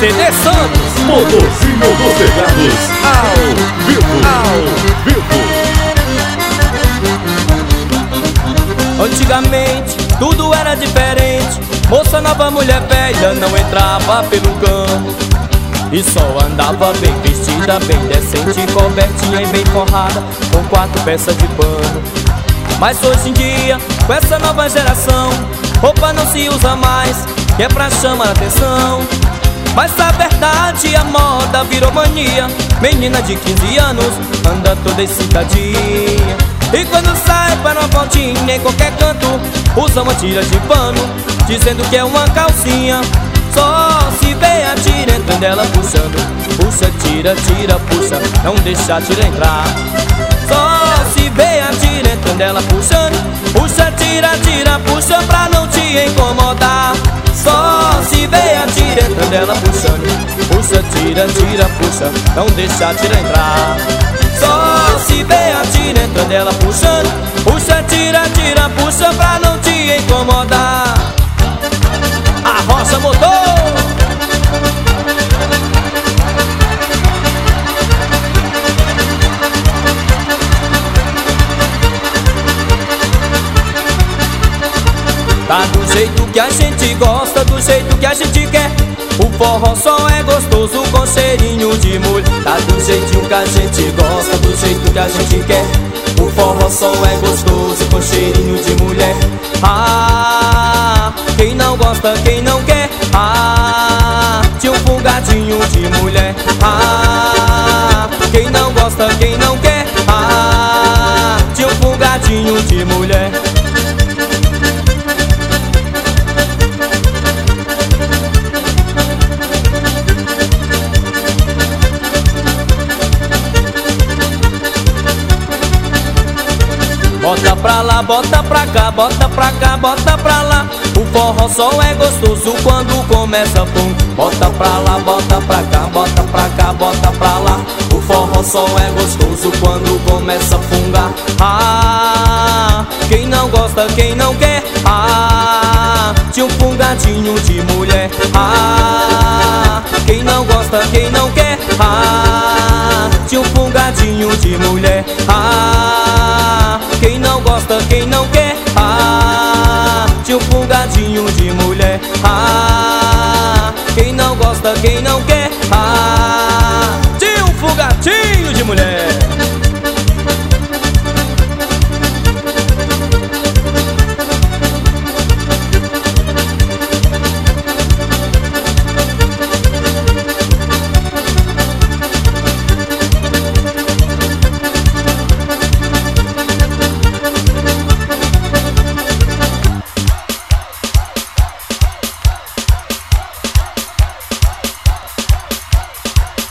CD Santos, Motorzinho dos Pegados, ao vivo. Antigamente tudo era diferente. Moça nova, mulher velha não entrava pelo campo e só andava bem vestida, bem decente, cobertinha e bem forrada, com 4 peças de pano. Mas hoje em dia, com essa nova geração, roupa não se usa mais, que é pra chamar atenção. Mas a verdade, a moda virou mania. Menina de 15 anos anda toda excitadinha, e quando sai para uma voltinha em qualquer canto, usa uma tira de pano, dizendo que é uma calcinha. Só se vê a tira entrando, ela puxando. Puxa, tira, tira, puxa, não deixa a tira entrar. Só se vê a tira entrando, ela puxando. Puxa, tira, tira, puxa, pra não te incomodar. Só se vê a tira entrando, ela puxando. Puxa, tira, tira, puxa, não deixa a tira entrar. Só se vê a tira entrando, ela puxando. Puxa, tira, tira, puxa, pra não te incomodar. Arrocha motor. Tá do jeito que a gente gosta, do jeito que a gente quer. O forró só é gostoso com cheirinho de mulher. Tá do jeitinho que a gente gosta, do jeito que a gente quer. O forró só é gostoso com cheirinho de mulher. Ah, quem não gosta, quem não quer. Ah, tinha um fungadinho de mulher. Ah, quem não gosta, quem não quer. Ah, tinha um fungadinho de mulher. Bota pra lá, bota pra cá, bota pra cá, bota pra lá. O forró só é gostoso quando começa, pum. Bota pra lá, bota pra cá, bota pra cá, bota pra lá. O forró só é gostoso quando começa a fungar. Ah, quem não gosta, quem não quer. Ah, tinha um fungadinho de mulher. Ah, quem não gosta, quem não quer. Ah, tinha um fungadinho de mulher. Ah, quem não gosta, quem não quer. Ah, tinha um fungadinho de mulher. Ah, quem não gosta, quem não quer.